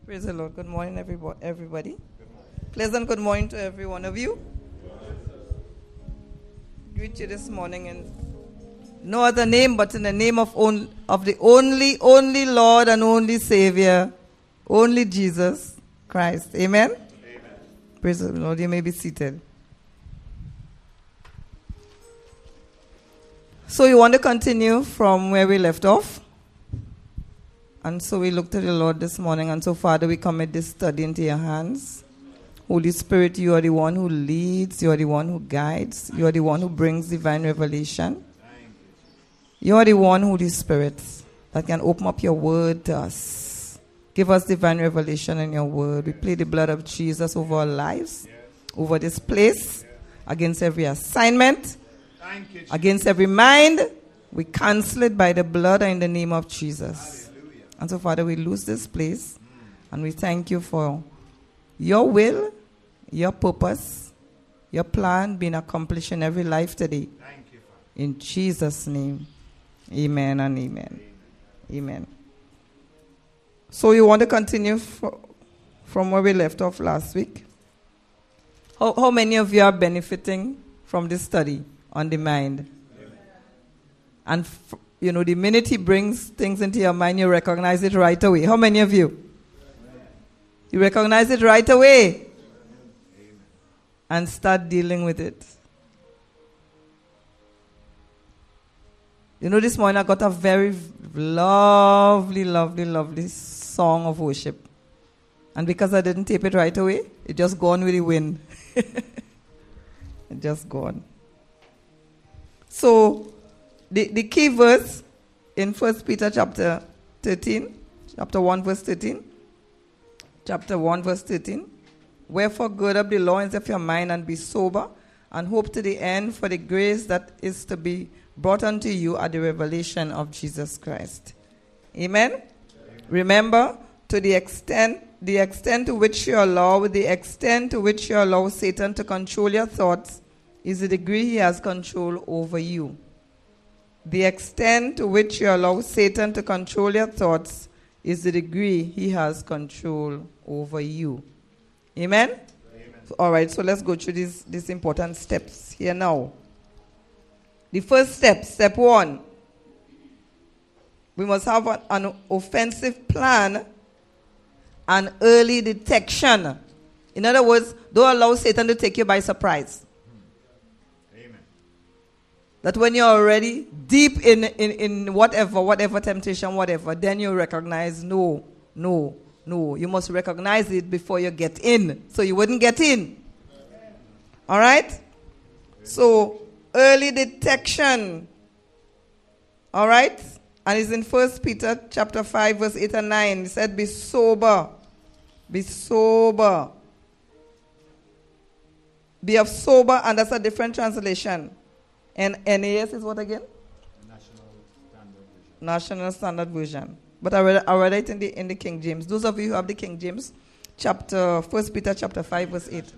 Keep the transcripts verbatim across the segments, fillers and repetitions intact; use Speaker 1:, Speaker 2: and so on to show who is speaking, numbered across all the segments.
Speaker 1: Praise the Lord. Good morning, everybo- everybody. Good morning. Pleasant good morning to every one of you. Greet you this morning in no other name but in the name of, on, of the only, only Lord and only Savior, only Jesus Christ. Amen? Amen. Praise the Lord. You may be seated. So you want to continue from where we left off? And so we look to the Lord this morning. And so, Father, we commit this study into your hands. Holy Spirit, you are the one who leads. You are the one who guides. You are the one who brings divine revelation. You are the one, Holy Spirit, that can open up your word to us. Give us divine revelation in your word. We plead the blood of Jesus over our lives, over this place, against every assignment, against every mind. We cancel it by the blood and in the name of Jesus. And so, Father, we lose this place, and we thank you for your will, your purpose, your plan being accomplished in every life today. Thank you, Father. In Jesus' name, amen and amen. Amen. Amen. So you want to continue fr- from where we left off last week? How, how many of you are benefiting from this study on the mind? Amen. And f- You know, the minute he brings things into your mind, you recognize it right away. How many of you? Amen. You recognize it right away. Amen. And start dealing with it. You know, this morning I got a very lovely, lovely, lovely song of worship. And because I didn't tape it right away, it just gone with the wind. It just gone. So, The, the key verse in First Peter chapter thirteen, chapter one verse thirteen, chapter one verse thirteen, wherefore gird up the loins of your mind and be sober, and hope to the end for the grace that is to be brought unto you at the revelation of Jesus Christ. Amen? Amen. Remember, to the extent, the extent to which you allow, the extent to which you allow Satan to control your thoughts is the degree he has control over you. The extent to which you allow Satan to control your thoughts is the degree he has control over you. Amen? Amen. So, all right, so let's go through these, these important steps here now. The first step, step one, we must have an, an offensive plan and early detection. In other words, don't allow Satan to take you by surprise. That when you're already deep in, in, in whatever, whatever temptation, whatever, then you recognize, no, no, no. You must recognize it before you get in. So you wouldn't get in. All right? So, early detection. All right? And it's in First Peter chapter five, verse eight and nine. It said, be sober. Be sober. Be of sober, and that's a different translation. And N A S is what again? National Standard Version. National Standard Version. But I read, I read it in the in the King James. Those of you who have the King James, chapter First Peter chapter five verse eight.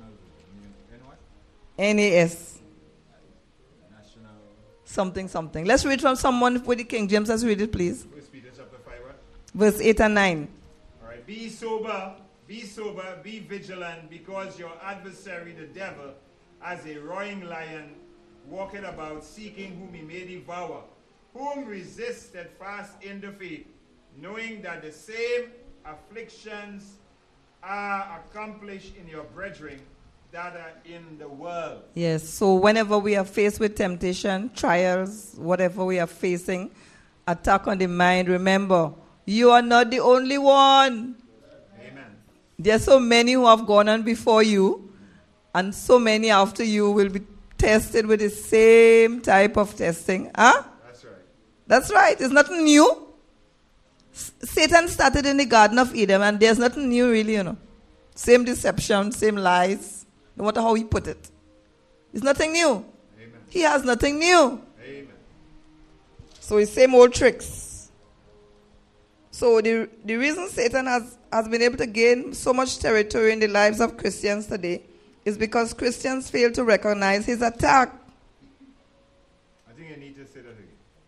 Speaker 1: N A S. National. Something something. Let's read from someone with the King James. Let's read it, please.
Speaker 2: First Peter chapter five, what?
Speaker 1: Verse eight and nine.
Speaker 2: All right. Be sober, be sober, be vigilant, because your adversary, the devil, as a roaring lion, walking about seeking whom he may devour, whom resist steadfast in the faith, knowing that the same afflictions are accomplished in your brethren that are in the world.
Speaker 1: Yes, so whenever we are faced with temptation, trials, whatever we are facing, attack on the mind, remember, you are not the only one.
Speaker 2: Amen.
Speaker 1: There are so many who have gone on before you, and so many after you will be tested with the same type of testing. Huh?
Speaker 2: That's right.
Speaker 1: That's right. It's nothing new. S- Satan started in the Garden of Eden, and there's nothing new really, you know. Same deception, same lies, no matter how he put it. It's nothing new.
Speaker 2: Amen.
Speaker 1: He has nothing new.
Speaker 2: Amen.
Speaker 1: So it's same old tricks. So the, the reason Satan has, has been able to gain so much territory in the lives of Christians today is because Christians fail to recognize his attack.
Speaker 2: I think you need to say that again.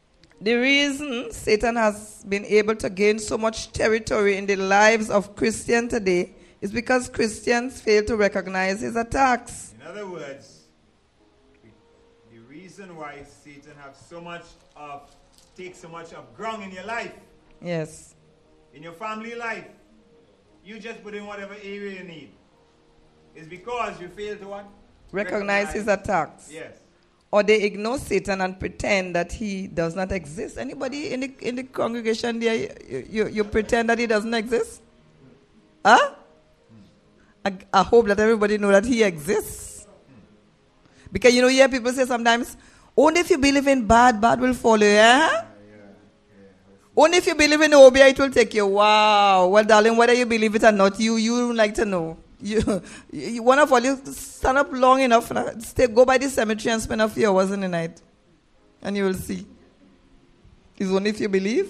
Speaker 1: The reason Satan has been able to gain so much territory in the lives of Christians today is because Christians fail to recognize his attacks.
Speaker 2: In other words, the reason why Satan has so much of, takes so much of ground in your life,
Speaker 1: yes,
Speaker 2: in your family life, you just put in whatever area you need, is because you fail to what?
Speaker 1: Recognize, recognize his attacks.
Speaker 2: Yes.
Speaker 1: Or they ignore Satan and pretend that he does not exist. Anybody in the in the congregation there, you, you, you pretend that he doesn't exist? Huh? I, I hope that everybody know that he exists. Because you know, you hear people say sometimes, only if you believe in bad, bad will follow you. Eh? Only if you believe in O B I, it will take you. Wow. Well, darling, whether you believe it or not, you you would like to know. You, you one of all, you stand up long enough, stay, go by the cemetery and spend a few hours in the night. And you will see. It's only if you believe.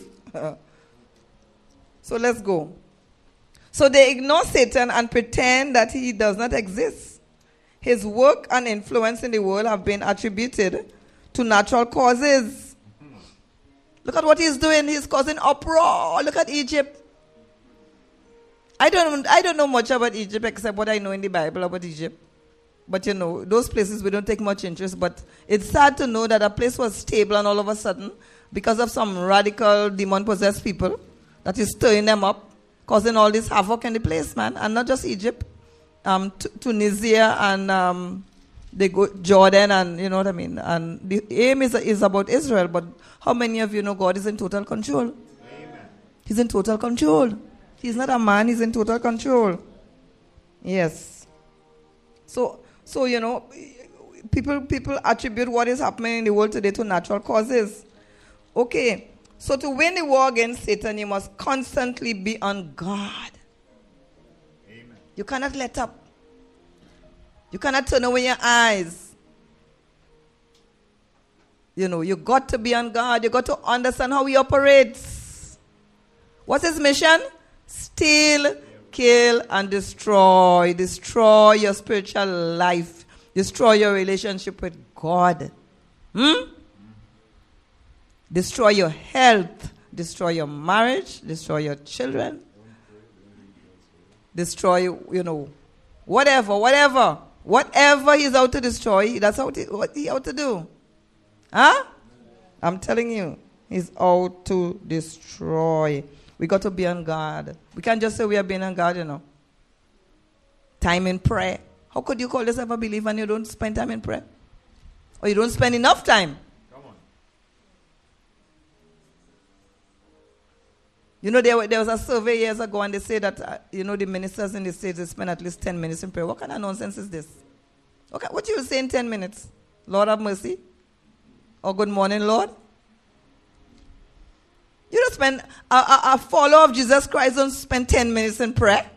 Speaker 1: So let's go. So they ignore Satan and pretend that he does not exist. His work and influence in the world have been attributed to natural causes. Look at what he's doing. He's causing uproar. Look at Egypt. I don't, I don't know much about Egypt except what I know in the Bible about Egypt. But you know, those places we don't take much interest. But it's sad to know that a place was stable and all of a sudden, because of some radical demon-possessed people, that is stirring them up, causing all this havoc in the place, man. And not just Egypt, um, T- Tunisia and um, they go Jordan, and you know what I mean. And the aim is is about Israel. But how many of you know God is in total control?
Speaker 2: Amen.
Speaker 1: He's in total control. He's not a man, he's in total control. Yes. So, so you know, people people attribute what is happening in the world today to natural causes. Okay. So to win the war against Satan, you must constantly be on guard.
Speaker 2: Amen.
Speaker 1: You cannot let up. You cannot turn away your eyes. You know, you got to be on guard. You got to understand how he operates. What's his mission? Steal, kill, and destroy. Destroy your spiritual life. Destroy your relationship with God. Hmm? Destroy your health. Destroy your marriage. Destroy your children. Destroy, you know, whatever, whatever. Whatever he's out to destroy, that's what, he, what he out to do. Huh? I'm telling you, he's out to destroy. We got to be on guard. We can't just say we are being on guard, you know. Time in prayer. How could you call yourself a believer and you don't spend time in prayer? Or you don't spend enough time?
Speaker 2: Come on.
Speaker 1: You know, there, there was a survey years ago and they say that, uh, you know, the ministers in the States, they spend at least ten minutes in prayer. What kind of nonsense is this? Okay, what you say in ten minutes? Lord have mercy. Or good morning, Lord. You don't spend, a, a, a follower of Jesus Christ don't spend ten minutes in prayer.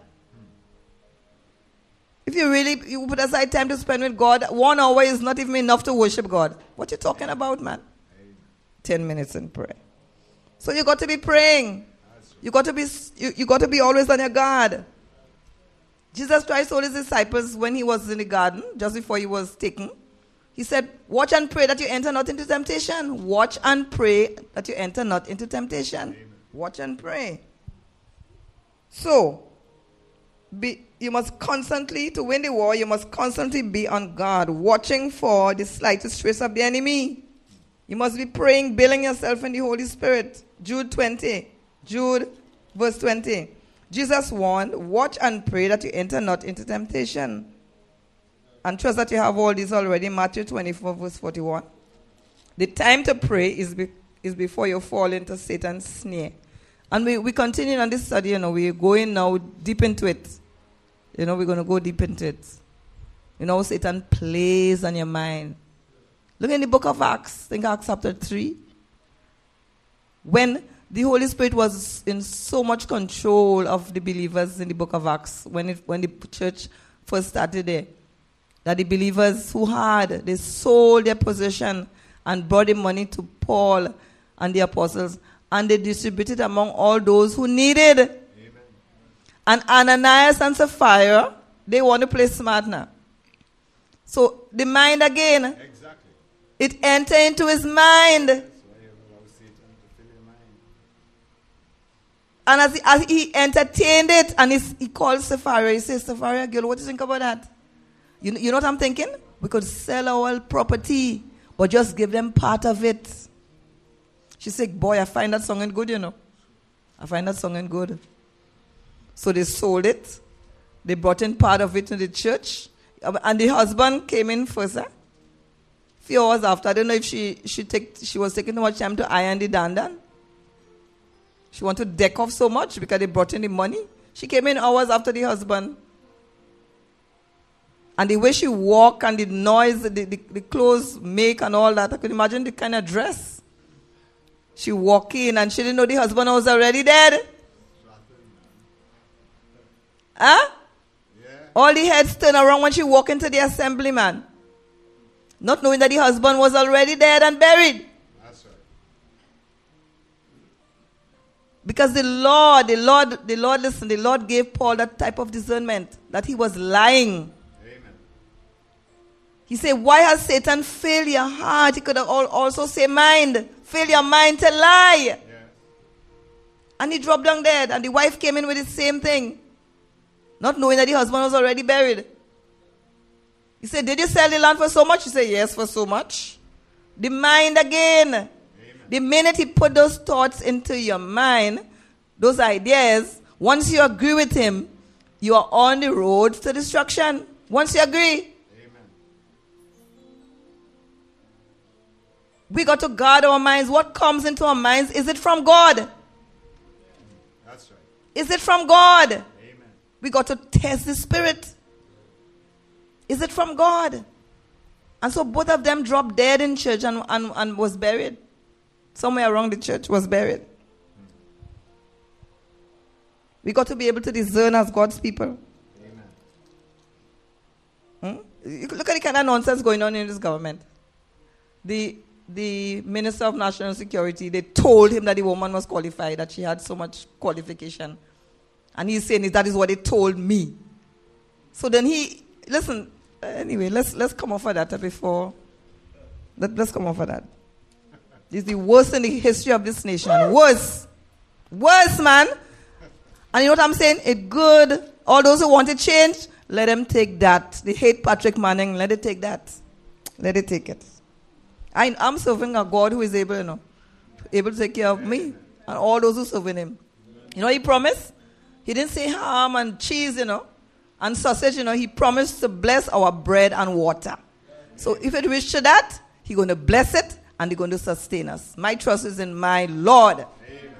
Speaker 1: If you really, you put aside time to spend with God, one hour is not even enough to worship God. What you talking about, man? Amen. Ten minutes in prayer. So you got to be praying. You got to be, you, you got to be always on your guard. Jesus Christ told his disciples when he was in the garden, just before he was taken, he said, watch and pray that you enter not into temptation. Watch and pray that you enter not into temptation. Amen. Watch and pray. So, be, you must constantly, to win the war, you must constantly be on guard, watching for the slightest trace of the enemy. You must be praying, building yourself in the Holy Spirit. Jude twenty. Jude, verse twenty. Jesus warned, watch and pray that you enter not into temptation. And trust that you have all these already. Matthew twenty-four, verse forty-one. The time to pray is be, is before you fall into Satan's snare. And we, we continue on this study, you know, we're going now deep into it. You know, we're going to go deep into it. You know, Satan plays on your mind. Look in the book of Acts, I think Acts chapter three. When the Holy Spirit was in so much control of the believers in the book of Acts, when it, when the church first started there, that the believers who had, they sold their possession and brought the money to Paul and the apostles, and they distributed among all those who needed. Amen. And Ananias and Sapphira, they want to play smart now. So the mind again,
Speaker 2: exactly.
Speaker 1: It entered into his mind. And as he, as he entertained it, and he, he called Sapphira, he says, Sapphira, girl, what do you think about that? You, you know what I'm thinking? We could sell our property, but just give them part of it. She said, boy, I find that song good, you know. I find that song good. So they sold it. They brought in part of it to the church. And the husband came in first, huh? A few hours after. I don't know if she she take she was taking too much time to iron the dandan. She wanted to deck off so much because they brought in the money. She came in hours after the husband. And the way she walked and the noise, the, the, the clothes make and all that, I could imagine the kind of dress. She walked in and she didn't know the husband was already dead. Huh? Yeah. All the heads turned around when she walked into the assembly, man. Not knowing that the husband was already dead and buried. That's right. Because the Lord, the Lord, the Lord, listen, the Lord gave Paul that type of discernment that he was lying. Amen. He said, why has Satan failed your heart? He could have also say mind. Fail your mind to lie. Yeah. And he dropped down dead. And the wife came in with the same thing. Not knowing that the husband was already buried. He said, did you sell the land for so much? He said, yes, for so much. The mind again. Amen. The minute he put those thoughts into your mind, those ideas, once you agree with him, you are on the road to destruction. Once you agree. We got to guard our minds. What comes into our minds, is it from God? That's right. Is it from God? Amen. We got to test the spirit. Is it from God? And so both of them dropped dead in church and, and, and was buried. Somewhere around the church was buried. We got to be able to discern as God's people. Amen. Hmm? Look at the kind of nonsense going on in this government. The The Minister of National Security, they told him that the woman was qualified, that she had so much qualification. And he's saying, that is what they told me. So then he, listen, anyway, let's let's come off of that before, let, let's come off of that. This is the worst in the history of this nation. Worse. Worse, man. And you know what I'm saying? It's good. All those who want to change, let them take that. They hate Patrick Manning, let it take that. Let it take it. I, I'm serving a God who is able, you know, able to take care of me and all those who serve in him. You know, he promised. He didn't say ham and cheese, you know, and sausage, you know. He promised to bless our bread and water. So if it reaches to that, he's going to bless it and he's going to sustain us. My trust is in my Lord. Amen.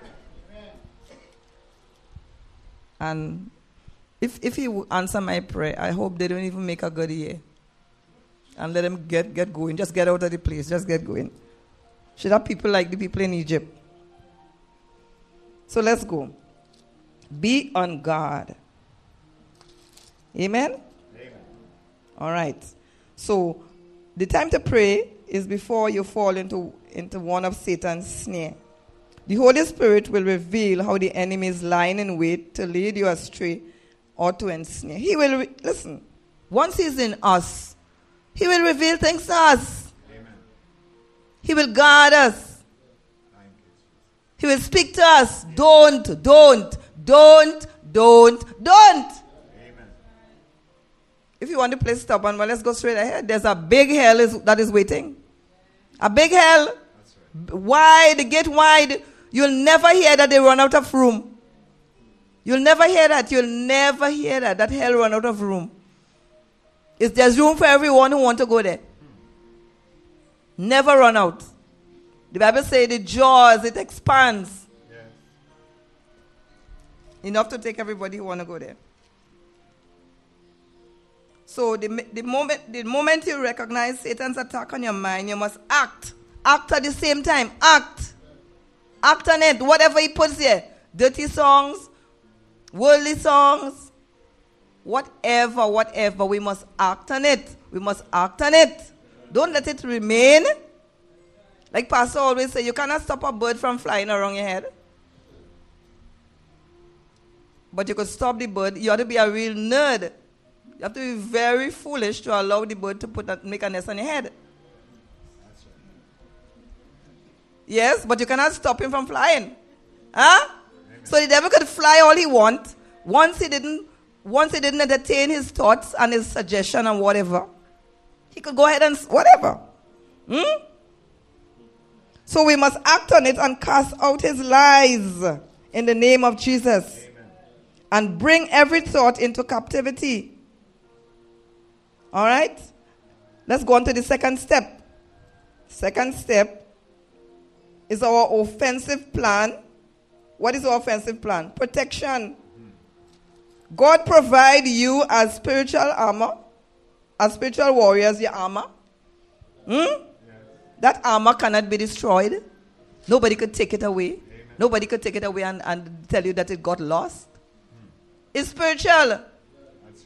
Speaker 1: And if if he will answer my prayer, I hope they don't even make a good year. And let them get, get going. Just get out of the place. Just get going. Should have people like the people in Egypt. So let's go. Be on guard. Amen? Amen. All right. So the time to pray is before you fall into, into one of Satan's snare. The Holy Spirit will reveal how the enemy is lying in wait to lead you astray or to ensnare. He will, re- listen, once he's in us, he will reveal things to us. Amen. He will guard us. He will speak to us. Don't, don't, don't, don't, don't. Amen. If you want to play stubborn, well, let's go straight ahead. There's a big hell is, that is waiting. A big hell. That's right. Wide, the gate wide. You'll never hear that they run out of room. You'll never hear that. You'll never hear that. That hell run out of room. If there's room for everyone who want to go there. Never run out. The Bible says the jaws, it expands. Yes. Enough to take everybody who want to go there. So the, the, moment, the moment you recognize Satan's attack on your mind, you must act. Act at the same time. Act. Act on it. Whatever he puts here. Dirty songs. Worldly songs. Whatever, whatever, we must act on it. We must act on it. Don't let it remain. Like Pastor always say, you cannot stop a bird from flying around your head. But you could stop the bird. You have to be a real nerd. You have to be very foolish to allow the bird to put a, make a nest on your head. Yes, but you cannot stop him from flying. Huh? So the devil could fly all he want. Once he didn't, once he didn't entertain his thoughts and his suggestion and whatever, he could go ahead and whatever. Hmm? So we must act on it and cast out his lies in the name of Jesus. Amen. And bring every thought into captivity. All right? Let's go on to the second step. Second step is our offensive plan. What is our offensive plan? Protection. God provide you as spiritual armor, as spiritual warriors, your armor. Hmm? That armor cannot be destroyed. Nobody could take it away. Amen. Nobody could take it away and, and tell you that it got lost. Hmm. It's spiritual. That's right.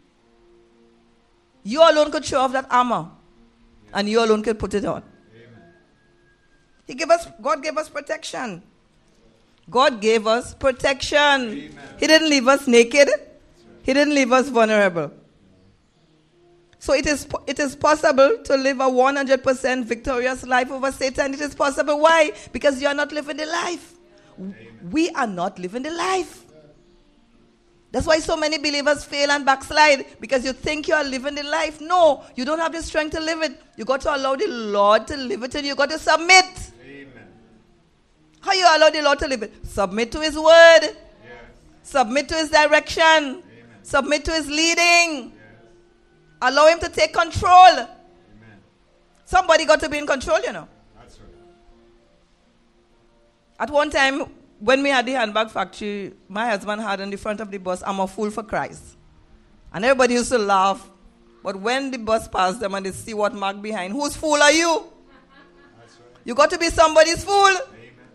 Speaker 1: You alone could show off that armor. Yeah. And you alone could put it on. Amen. He gave us, God gave us protection. God gave us protection. Amen. He didn't leave us naked. Right. He didn't leave us vulnerable. So it is it is possible to live a one hundred percent victorious life over Satan. It is possible. Why? Because you are not living the life. Amen. We are not living the life. That's why so many believers fail and backslide. Because you think you are living the life. No, you don't have the strength to live it. You got to allow the Lord to live it and you got to submit. Amen. How you allow the Lord to live it? Submit to his word. Yes. Submit to his direction. Amen. Submit to his leading. Allow him to take control. Amen. Somebody got to be in control, you know. That's right. At one time, when we had the handbag factory, my husband had on the front of the bus, "I'm a fool for Christ." And everybody used to laugh. But when the bus passed them and they see what mark behind, whose fool are you? That's right. You got to be somebody's fool. Amen.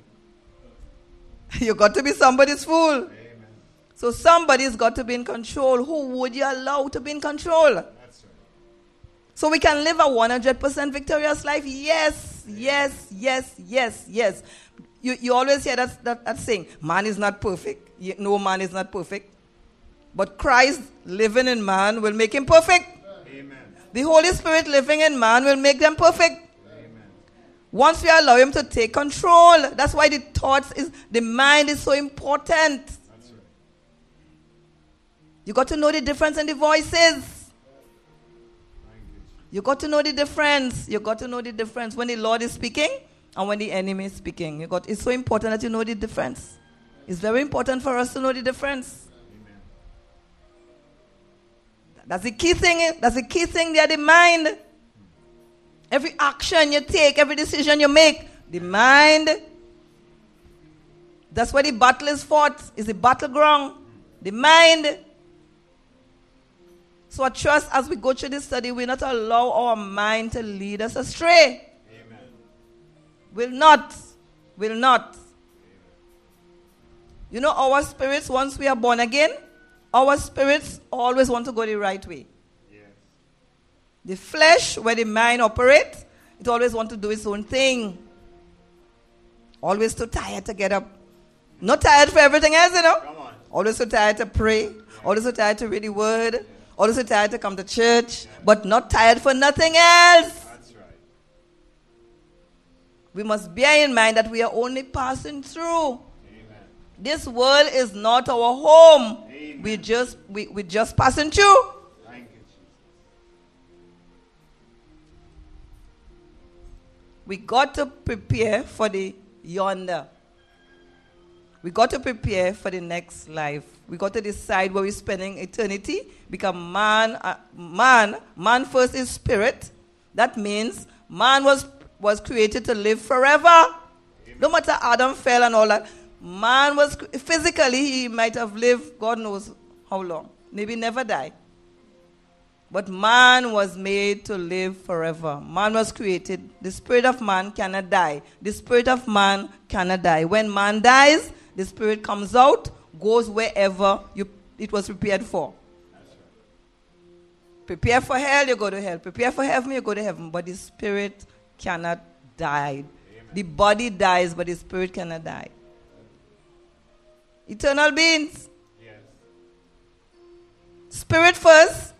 Speaker 1: You got to be somebody's fool. Amen. So somebody's got to be in control. Who would you allow to be in control? So we can live a one hundred percent victorious life. Yes, yes, yes, yes, yes. You, you always hear that, that, that saying, man is not perfect. No man is not perfect. But Christ living in man will make him perfect. Amen. The Holy Spirit living in man will make them perfect. Amen. Once we allow him to take control. That's why the thoughts, is the mind is so important. That's right. You got to know the difference in the voices. You got to know the difference. You got to know the difference when the Lord is speaking and when the enemy is speaking. You got. It's so important that you know the difference. It's very important for us to know the difference. Amen. That's the key thing. That's the key thing there, the mind. Every action you take, every decision you make, the mind. That's where the battle is fought. It's the battleground. The mind. So I trust as we go through this study, we'll not allow our mind to lead us astray. Amen. Will not. Will not. Amen. You know, our spirits, once we are born again, our spirits always want to go the right way. Yes. The flesh, where the mind operates, it always wants to do its own thing. Always too tired to get up. Not tired for everything else, you know. Come on. Always too tired to pray. Always too tired to read the word. Yeah. Also tired to come to church, but not tired for nothing else. That's right. We must bear in mind that we are only passing through. Amen. This world is not our home. Amen. We just we we just passing through. Thank you, Jesus. We got to prepare for the yonder. We got to prepare for the next life. We got to decide where we're spending eternity. Because man, uh, man, man first is spirit. That means man was, was created to live forever. Amen. No matter Adam fell and all that. Man was, physically, he might have lived, God knows how long. Maybe never die. But man was made to live forever. Man was created. The spirit of man cannot die. The spirit of man cannot die. When man dies, the spirit comes out, goes wherever you, it was prepared for. That's right. Prepare for hell, you go to hell. Prepare for heaven, you go to heaven. But the spirit cannot die. Amen. The body dies, but the spirit cannot die. Eternal beings. Yes. Spirit first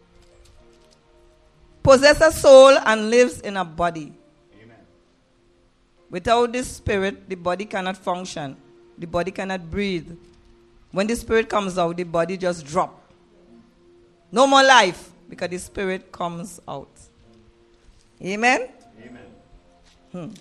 Speaker 1: possesses a soul and lives in a body. Amen. Without this spirit, the body cannot function. the body cannot breathe. When the spirit comes out, the body just drops. No more life because the spirit comes out. Amen?
Speaker 2: Amen.
Speaker 1: Hmm.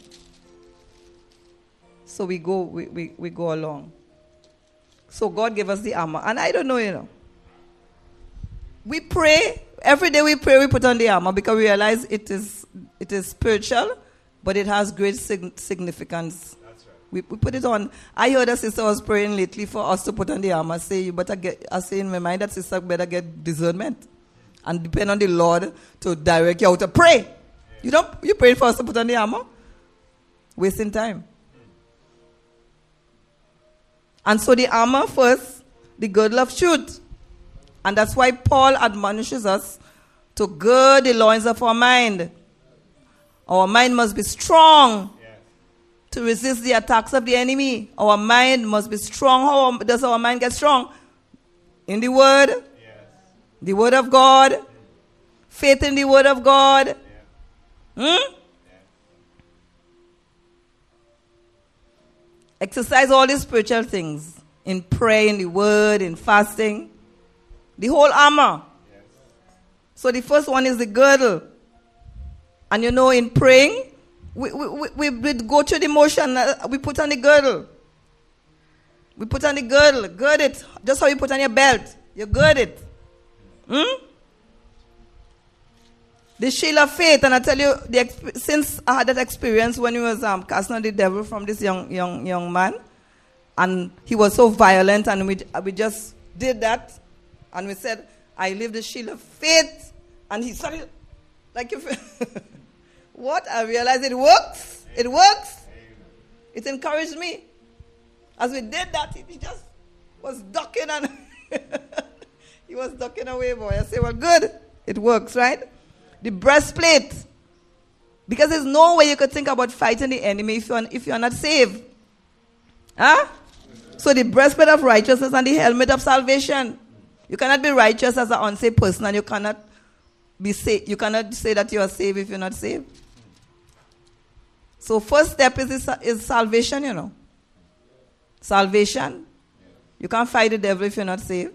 Speaker 1: So we go, we, we, we go along. So God gave us the armor. And I don't know, you know. We pray. Every day we pray, we put on the armor because we realize it is it is spiritual, but it has great sig- significance.
Speaker 2: That's right.
Speaker 1: We, we put it on. I heard a sister was praying lately for us to put on the armor. Say, you better get, I say in my mind that sister better get discernment and depend on the Lord to direct you how to pray. Yeah. You don't, you praying for us to put on the armor? Wasting time. And so the armor first, the girdle of truth. And that's why Paul admonishes us to gird the loins of our mind. Our mind must be strong yes. to resist the attacks of the enemy. Our mind must be strong. How does our mind get strong? In the Word. Yes. The Word of God. Mm. Faith in the Word of God. Yeah. Hmm? Exercise all these spiritual things in prayer, in the word, in fasting. The whole armor. Yes. So the first one is the girdle. And you know, in praying, we, we, we, we go through the motion. Uh, we put on the girdle. We put on the girdle. Gird it. Just how you put on your belt. You gird it. Hmm? The shield of faith. And I tell you, the exp- since I had that experience when he was um, casting out the devil from this young young young man, and he was so violent, and we we just did that, and we said, I live the shield of faith, and he started, like, if what? I realized it works. Amen. It works. Amen. It encouraged me. As we did that, he just was ducking, and he was ducking away, boy. I say, well, good. It works, right? The breastplate. Because there's no way you could think about fighting the enemy if you're, if you're not saved. Huh? So the breastplate of righteousness and the helmet of salvation. You cannot be righteous as an unsaved person, and you cannot be saved. You cannot say that you are saved if you're not saved. So first step is, is salvation, you know. Salvation. You can't fight the devil if you're not saved.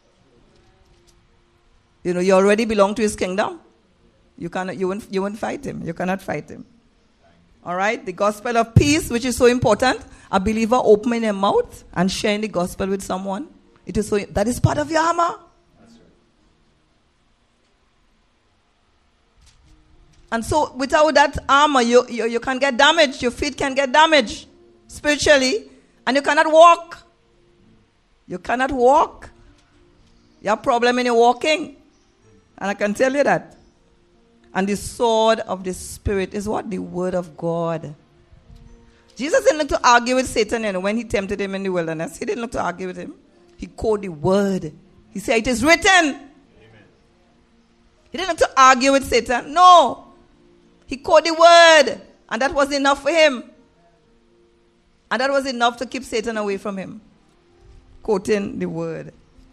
Speaker 1: You know, you already belong to his kingdom. You cannot, you won't, you won't fight him. You cannot fight him. All right? The gospel of peace, which is so important. A believer opening their mouth and sharing the gospel with someone. It is so, that is part of your armor. That's right. And so without that armor, you, you, you can get damaged. Your feet can get damaged spiritually. And you cannot walk. You cannot walk. You have a problem in your walking. And I can tell you that. And the sword of the Spirit is what? The word of God. Jesus didn't look to argue with Satan, you know, when he tempted him in the wilderness. He didn't look to argue with him. He quoted the word. He said, it is written. Amen. He didn't look to argue with Satan. No. He quoted the word. And that was enough for him. And that was enough to keep Satan away from him. Quoting the word.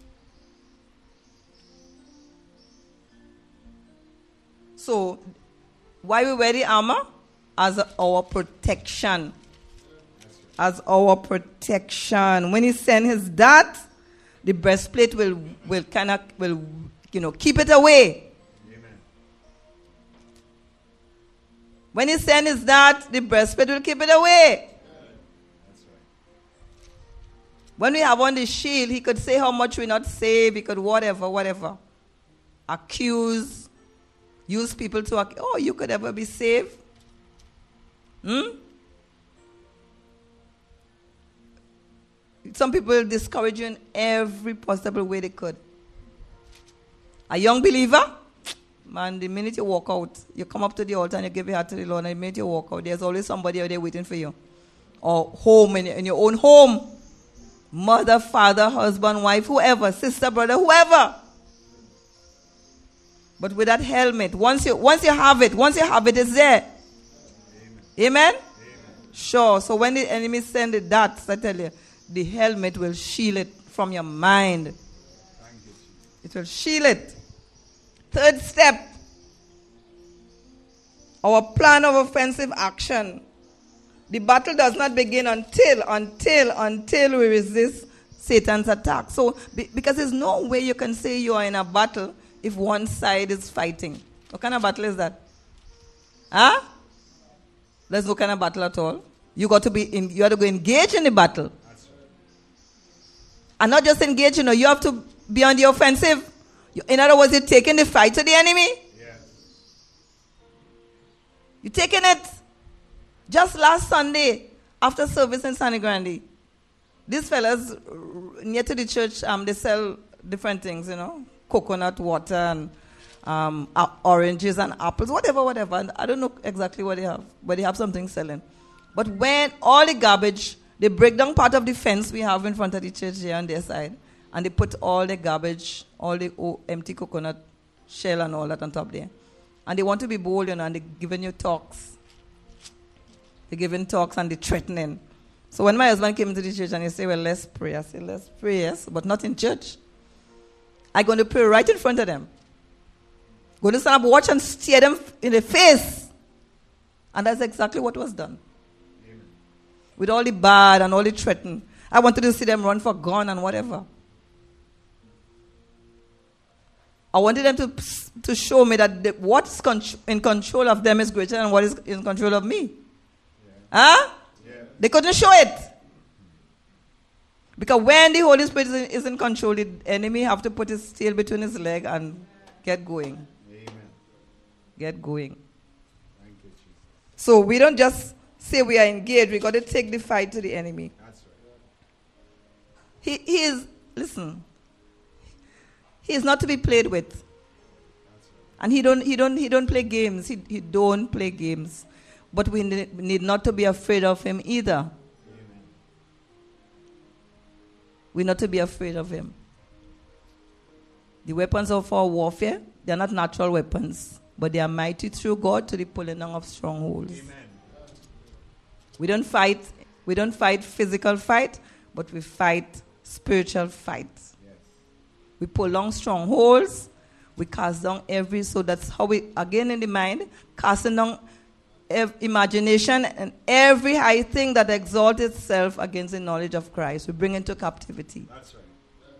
Speaker 1: So, why we wear the armor? As our protection. As our protection. When he sends his dart, the breastplate will will kind of will you know keep it away. Amen. When he sends his dart, the breastplate will keep it away. That's right. When we have on the shield, he could say how much we not save. He could whatever, whatever, accuse. Use people to, oh, you could ever be saved? Hmm? Some people discourage you in every possible way they could. A young believer, man, the minute you walk out, you come up to the altar and you give your heart to the Lord, and the minute you walk out, there's always somebody out there waiting for you. Or home, in, in your own home. Mother, father, husband, wife, whoever, sister, brother, whoever. But with that helmet, once you once you have it, once you have it, it's there. Amen? Amen? Amen. Sure. So when the enemy sends the darts, I tell you, the helmet will shield it from your mind. Thank you. It will shield it. Third step. Our plan of offensive action. The battle does not begin until, until, until we resist Satan's attack. So, be, because there's no way you can say you are in a battle if one side is fighting. What kind of battle is that? Huh? There's no kind of battle at all. You got to be in, you have to go engage in the battle. That's right. And not just engage, you know, you have to be on the offensive. In other words, you're taking the fight to the enemy. Yes. You're taking it. Just last Sunday, after service in San Grande, these fellas near to the church, um, they sell different things, you know, coconut water and um, uh, oranges and apples, whatever, whatever. And I don't know exactly what they have, but they have something selling. But when all the garbage, they break down part of the fence we have in front of the church here on their side, and they put all the garbage, all the oh, empty coconut shell and all that on top there. And they want to be bold, you know, and they're giving you talks. They're giving talks and they're threatening. So when my husband came into the church and he said, well, let's pray. I said, let's pray, yes, but not in church. I'm going to pray right in front of them. Going to stand up, watch and stare them in the face. And that's exactly what was done. Amen. With all the bad and all the threatening. I wanted to see them run for gun and whatever. I wanted them to, to show me that the, what's con- in control of them is greater than what is in control of me. Yeah. Huh? Yeah. They couldn't show it. Because when the Holy Spirit is in, is in control, the enemy have to put his tail between his leg and get going. Amen. Get going. Thank you, Jesus. So we don't just say we are engaged. We got to take the fight to the enemy. That's right. He, he is, listen, he is not to be played with. That's right. And he don't, he don't, he don't play games. He, he don't play games. But we need not to be afraid of him either. Amen. We're not to be afraid of him. The weapons of our warfare, they're not natural weapons, but they are mighty through God to the pulling down of strongholds. Amen. We don't fight, we don't fight physical fight, but we fight spiritual fight. Yes. We pull down strongholds, we cast down every, so that's how we, again in the mind, casting down imagination and every high thing that exalts itself against the knowledge of Christ. We bring into captivity. That's right.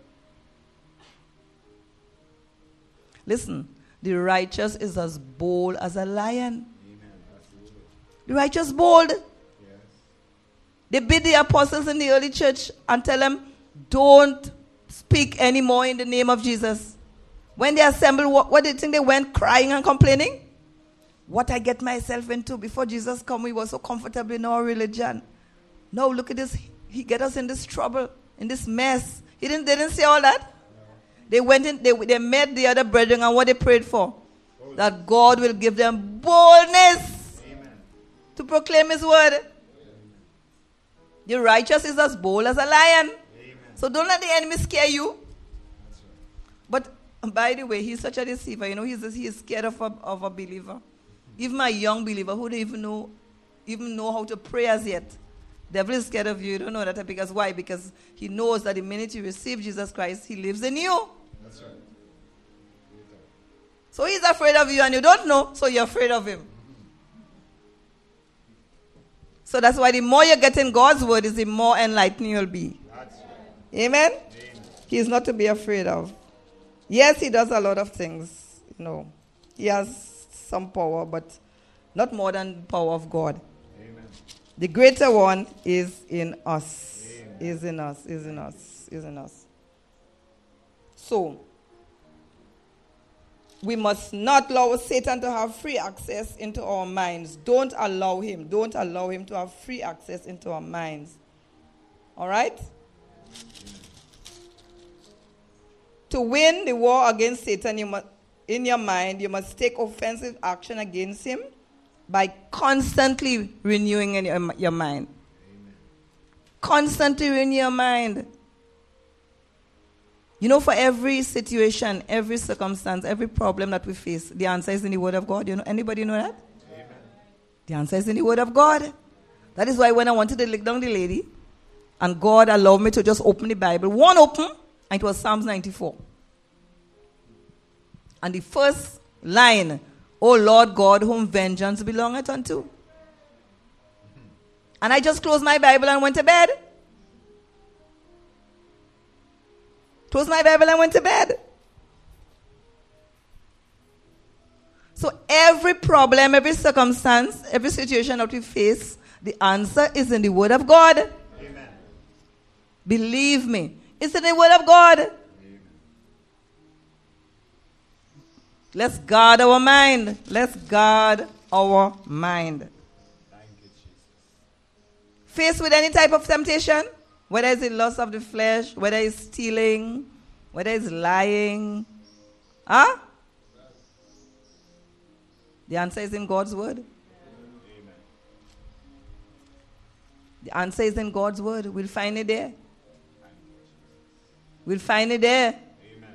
Speaker 1: Listen, the righteous is as bold as a lion. Amen. The righteous bold. Yes. They bid the apostles in the early church and tell them, don't speak anymore in the name of Jesus. When they assembled, what, what did you think they went crying and complaining? What I get myself into before Jesus come, we were so comfortable in our religion. No, look at this. He get us in this trouble, in this mess. He didn't, they didn't say all that. No. They went in, they, they met the other brethren and what they prayed for. Boldness. That God will give them boldness. Amen. To proclaim his word. Amen. The righteous is as bold as a lion. Amen. So don't let the enemy scare you. That's right. But by the way, he's such a deceiver. You know, he's, he's scared of a, of a believer. Even my young believer who don't even know, even know how to pray as yet. The devil is scared of you. You don't know that because why? Because he knows that the minute you receive Jesus Christ, he lives in you. That's right. So he's afraid of you and you don't know, so you're afraid of him. So that's why the more you get in God's word is the more enlightened you'll be. That's right. Amen? Amen? He's not to be afraid of. Yes, he does a lot of things. You know, he has some power, but not more than the power of God. Amen. The greater one is in us. Amen. Is in us, is in us, is in us. So, we must not allow Satan to have free access into our minds. Don't allow him. Don't allow him to have free access into our minds. All right? Amen. To win the war against Satan, you must, in your mind, you must take offensive action against him by constantly renewing in your, your mind. Amen. Constantly renew your mind. You know, for every situation, every circumstance, every problem that we face, the answer is in the Word of God. You know, anybody know that? Amen. The answer is in the Word of God. That is why when I wanted to lick down the lady, and God allowed me to just open the Bible, one open, and it was Psalms ninety-four. And the first line, O Lord God, whom vengeance belongeth unto. And I just closed my Bible and went to bed. Closed my Bible and went to bed. So every problem, every circumstance, every situation that we face, the answer is in the Word of God.
Speaker 2: Amen.
Speaker 1: Believe me, it's in the Word of God. Amen. Let's guard our mind. Let's guard our mind.
Speaker 2: Thank you, Jesus.
Speaker 1: Faced with any type of temptation, whether it's the lust of the flesh, whether it's stealing, whether it's lying, huh? The answer is in God's Word.
Speaker 2: Amen.
Speaker 1: The answer is in God's Word. We'll find it there. We'll find it there.
Speaker 2: Amen.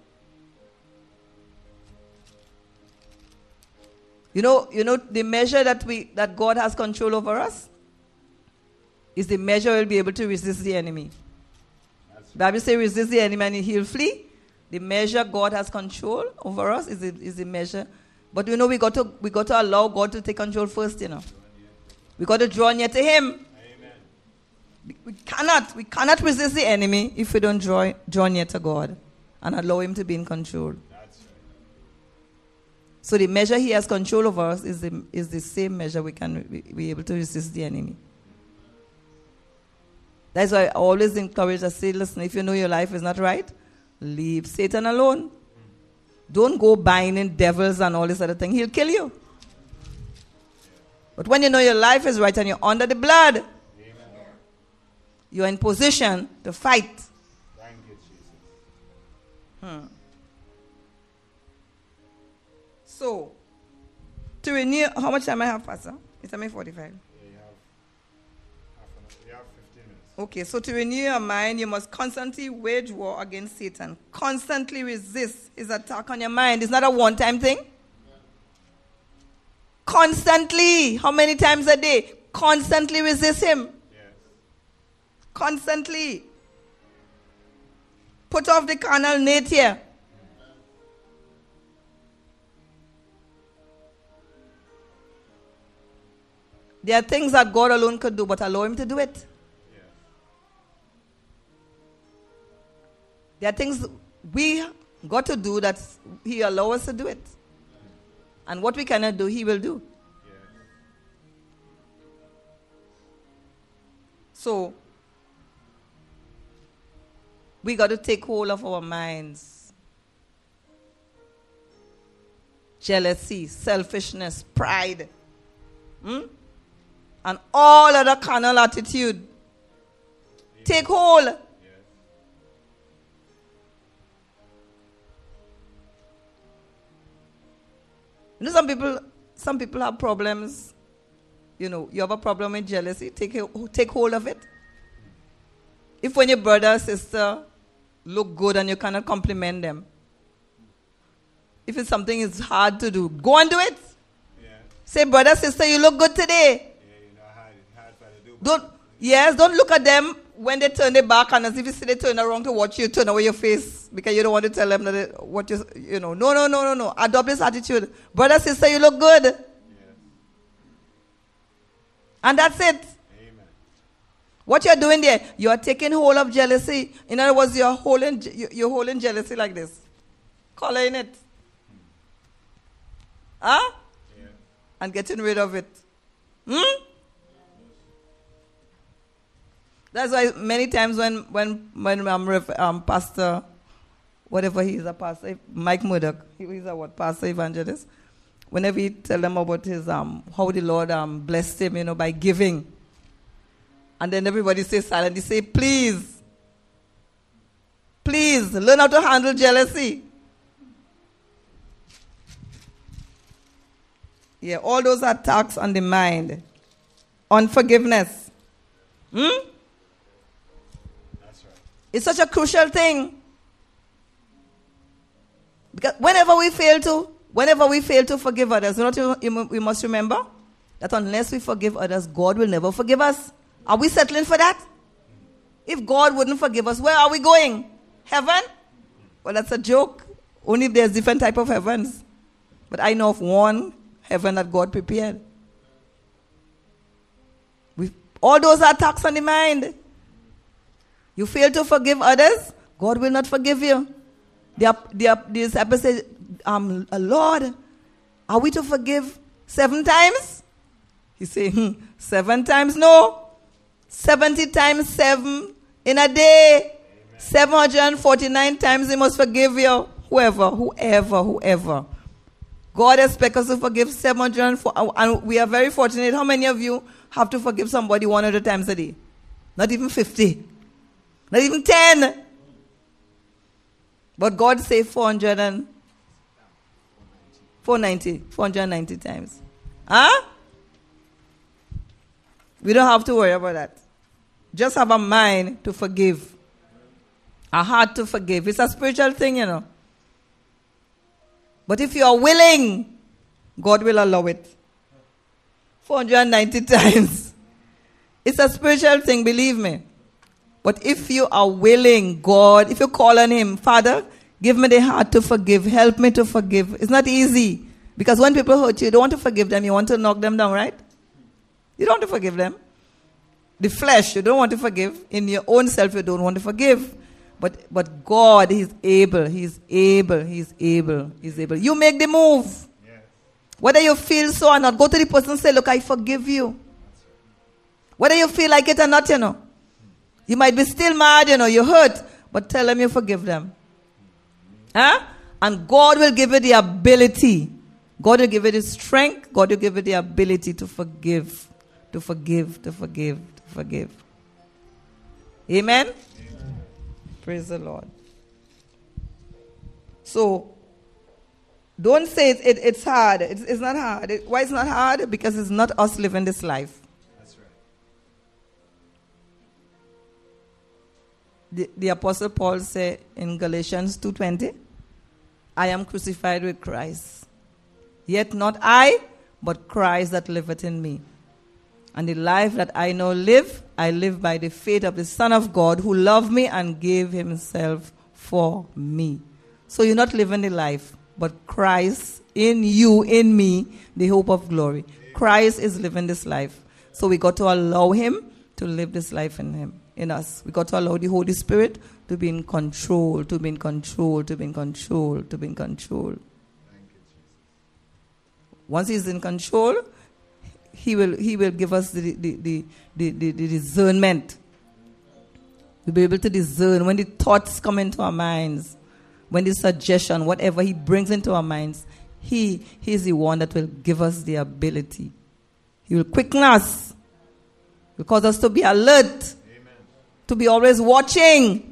Speaker 1: You know, you know, the measure that we that God has control over us is the measure we'll be able to resist the enemy. The Bible says resist the enemy and he'll flee. The measure God has control over us is the, is the measure. But you know, we got to we got to allow God to take control first, you know. We got to draw near to Him.
Speaker 2: Amen.
Speaker 1: We cannot we cannot resist the enemy if we don't draw draw near to God and allow Him to be in control.
Speaker 2: That's right.
Speaker 1: So the measure He has control over us is the is the same measure we can be, be able to resist the enemy. That's why I always encourage us, say, listen, if you know your life is not right, leave Satan alone. Don't go binding devils and all this other thing. He'll kill you. But when you know your life is right and you're under the blood,
Speaker 2: Amen.
Speaker 1: you're in position to fight.
Speaker 2: Thank you, Jesus.
Speaker 1: Hmm. So, to renew, how much time I have, Pastor? It's only forty-five.
Speaker 2: Yeah, you have half an hour. You have fifteen minutes.
Speaker 1: Okay, so to renew your mind, you must constantly wage war against Satan. Constantly resist his attack on your mind. It's not a one-time thing. Constantly. How many times a day? Constantly resist him.
Speaker 2: Yes.
Speaker 1: Constantly. Put off the carnal nature. There are things that God alone could do, but allow him to do it.
Speaker 2: Yes.
Speaker 1: There are things we got to do that he allows us to do it. And what we cannot do, he will do.
Speaker 2: Yes.
Speaker 1: So, we got to take hold of our minds. Jealousy, selfishness, pride. Hmm? And all other carnal attitude. Take hold.
Speaker 2: Yes.
Speaker 1: You know, some people, some people have problems. You know, you have a problem with jealousy. Take take hold of it. If when your brother or sister look good and you cannot compliment them, if it's something is hard to do, go and do it.
Speaker 2: Yeah.
Speaker 1: Say, brother, sister, you look good today.
Speaker 2: Yeah, you know how it's hard for to do.
Speaker 1: Don't, yes, don't look at them when they turn their back and as if you see they turn around to watch you, turn away your face because you don't want to tell them that they, what you, you know. No, no, no, no, no. Adopt this attitude. Brother, sister, you look good.
Speaker 2: Yes.
Speaker 1: And that's it.
Speaker 2: Amen.
Speaker 1: What you're doing there, you're taking hold of jealousy. In other words, you're holding, you're holding jealousy like this. Collaring it. Huh?
Speaker 2: Yeah.
Speaker 1: And getting rid of it. Hmm? That's why many times when when when I'm um, pastor, whatever he is a pastor, Mike Murdoch, he's a what pastor evangelist. Whenever he tell them about his um how the Lord um blessed him, you know, by giving, and then everybody stays silent. He say, please, please learn how to handle jealousy. Yeah, all those attacks on the mind, unforgiveness. Hmm. It's such a crucial thing. Because whenever we fail to, whenever we fail to forgive others, you know what you, we must remember? That unless we forgive others, God will never forgive us. Are we settling for that? If God wouldn't forgive us, where are we going? Heaven? Well, that's a joke. Only if there's different type of heavens. But I know of one heaven that God prepared. We, All those are attacks on the mind. You fail to forgive others, God will not forgive you. The, the, the disciple said, um, Lord, are we to forgive seven times? He said, hmm, seven times? No. seventy times seven in a day. Amen. seven hundred forty-nine times he must forgive you. Whoever, whoever, whoever. God expects us to forgive seven hundred four. And we are very fortunate. How many of you have to forgive somebody one hundred times a day? Not even fifty. Not even ten. But God saved four hundred and four ninety, four hundred ninety times. Huh? We don't have to worry about that. Just have a mind to forgive. A heart to forgive. It's a spiritual thing, you know. But if you are willing, God will allow it. four hundred ninety times. It's a spiritual thing, believe me. But if you are willing, God, if you call on Him, Father, give me the heart to forgive. Help me to forgive. It's not easy. Because when people hurt you, you don't want to forgive them. You want to knock them down, right? You don't want to forgive them. The flesh, you don't want to forgive. In your own self, you don't want to forgive. But but God, He's able. He's able. He's able. He's able. You make the move. Yes. Whether you feel so or not, go to the person and say, look, I forgive you. Whether you feel like it or not, you know. You might be still mad, you know, you hurt, but tell them you forgive them. Huh? And God will give you the ability. God will give you the strength. God will give you the ability to forgive. To forgive, to forgive, to forgive. Amen? Amen. Praise the Lord. So, don't say it, it, it's hard. It's, it's not hard. It, why it's not hard? Because it's not us living this life. That's right. The, the Apostle Paul said in Galatians two twenty, I am crucified with Christ. Yet not I, but Christ that liveth in me. And the life that I now live, I live by the faith of the Son of God who loved me and gave Himself for me. So you're not living the life, but Christ in you, in me, the hope of glory. Christ is living this life. So we got to allow Him to live this life in Him, in us. We got to allow the Holy Spirit to be in control, to be in control, to be in control, to be in control. Once He's in control, He will He will give us the, the, the, the, the, the discernment. We'll be able to discern when the thoughts come into our minds, when the suggestion, whatever He brings into our minds, He, he is the one that will give us the ability. He will quicken us. He will cause us to be alert. Amen. To be always watching.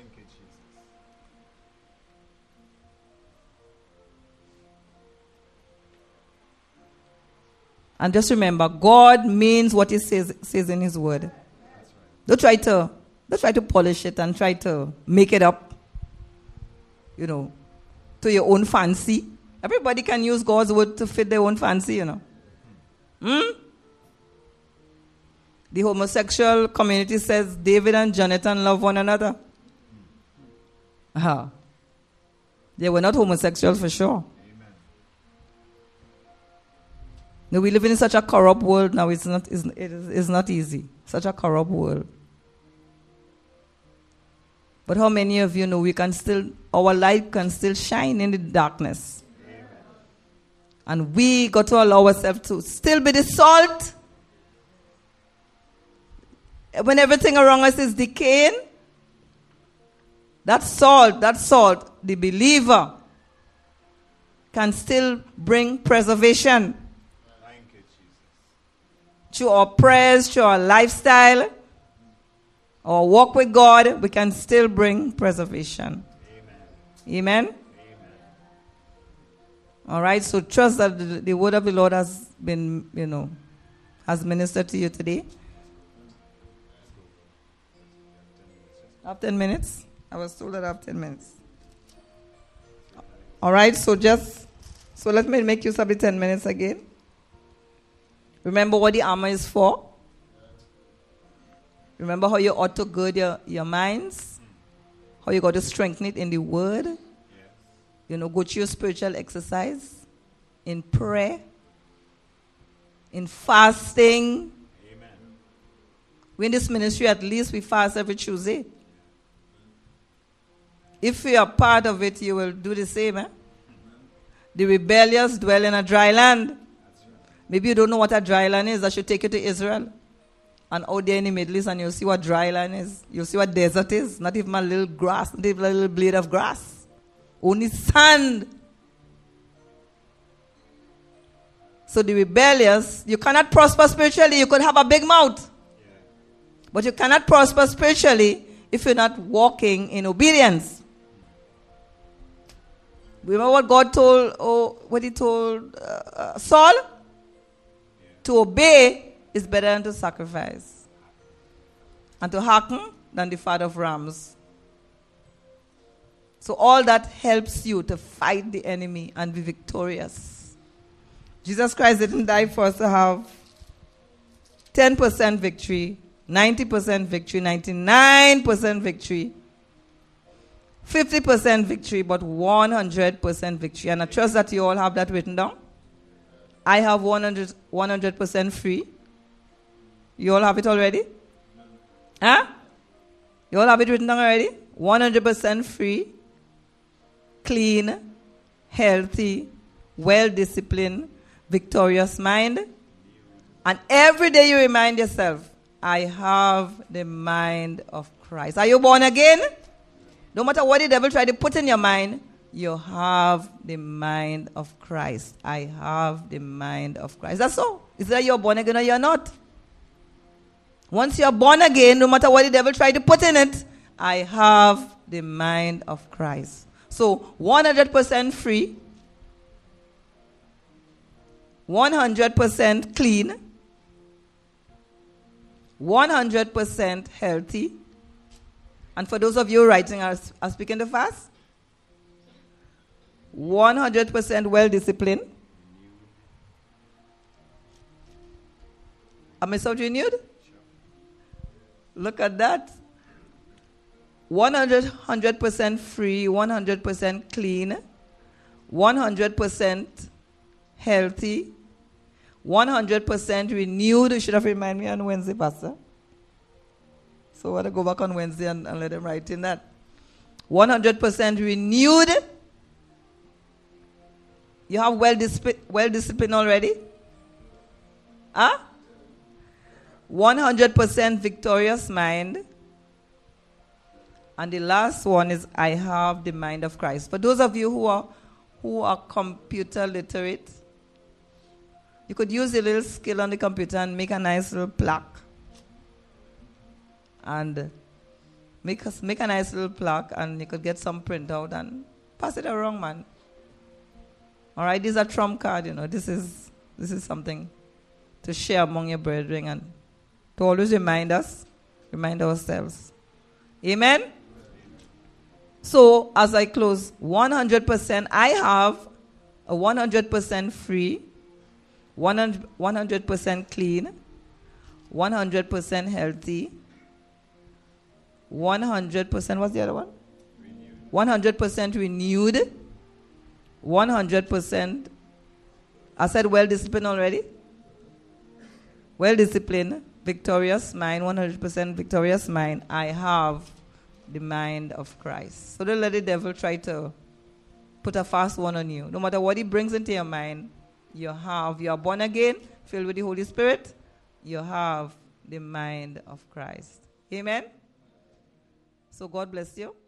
Speaker 1: And just remember, God means what He says, says in His word. Right. Don't try to don't try to polish it and try to make it up, you know, to your own fancy. Everybody can use God's word to fit their own fancy, you know. Hmm? The homosexual community says David and Jonathan love one another. Uh-huh. They were not homosexual for sure. No, we live in such a corrupt world now. It's not, it's, it is, it's not easy. Such a corrupt world. But how many of you know we can still, our light can still shine in the darkness? Amen. And we got to allow ourselves to still be the salt. When everything around us is decaying, that salt, that salt, the believer, can still bring preservation. Through our prayers, through our lifestyle, our walk with God, we can still bring preservation. Amen? Amen? Amen. All right, so trust that the, the word of the Lord has been, you know, has ministered to you today. I have ten minutes? I was told that I have ten minutes. All right, so just, so let me make use of the ten minutes again. Remember what the armor is for. Remember how you ought to gird your, your minds. How you got to strengthen it in the word. Yes. You know, go to your spiritual exercise. In prayer. In fasting. Amen. We in this ministry, at least we fast every Tuesday. If you are part of it, you will do the same. Eh? The rebellious dwell in a dry land. Maybe you don't know what a dry land is. I should take you to Israel. And out there in the Middle East, and you'll see what dry land is. You'll see what desert is. Not even a little grass, not even a little blade of grass. Only sand. So the rebellious, you cannot prosper spiritually. You could have a big mouth. Yeah. But you cannot prosper spiritually if you're not walking in obedience. Remember what God told, oh, what he told uh, uh, Saul? Yeah. To obey is better than to sacrifice. And to hearken than the fat of rams. So all that helps you to fight the enemy and be victorious. Jesus Christ didn't die for us to have ten percent victory, ninety percent victory, ninety-nine percent victory, fifty percent victory, but one hundred percent victory. And I trust that you all have that written down. I have one hundred percent free. You all have it already? Huh? You all have it written down already? one hundred percent free, clean, healthy, well-disciplined, victorious mind. And every day you remind yourself, I have the mind of Christ. Are you born again? No matter what the devil tried to put in your mind, you have the mind of Christ. I have the mind of Christ. That's all. Is that you're born again or you're not? Once you're born again, no matter what the devil tried to put in it, I have the mind of Christ. So one hundred percent free, one hundred percent clean, one hundred percent healthy. And for those of you writing are, are speaking the fast, one hundred percent well-disciplined. Am I so renewed? Look at that. one hundred percent free, one hundred percent clean, one hundred percent healthy, one hundred percent renewed. You should have reminded me on Wednesday, Pastor. So I want to go back on Wednesday and, and let them write in that. one hundred percent renewed. You have well-disciplined well disciplined already? Huh? one hundred percent victorious mind. And the last one is, I have the mind of Christ. For those of you who are who are computer literate, you could use a little skill on the computer and make a nice little plaque. And make a, make a nice little plaque, and you could get some printout and pass it around, man. All right, these are trump card, you know. This is this is something to share among your brethren and to always remind us, remind ourselves. Amen? So, as I close, one hundred percent, I have a one hundred percent free, one hundred percent clean, one hundred percent healthy, one hundred percent, what's the other one? Renewed. one hundred percent renewed, one hundred percent, I said well-disciplined already? Well-disciplined, victorious mind, one hundred percent victorious mind. I have the mind of Christ. So don't let the devil try to put a fast one on you. No matter what he brings into your mind, you have, you are born again, filled with the Holy Spirit, you have the mind of Christ. Amen? So God bless you.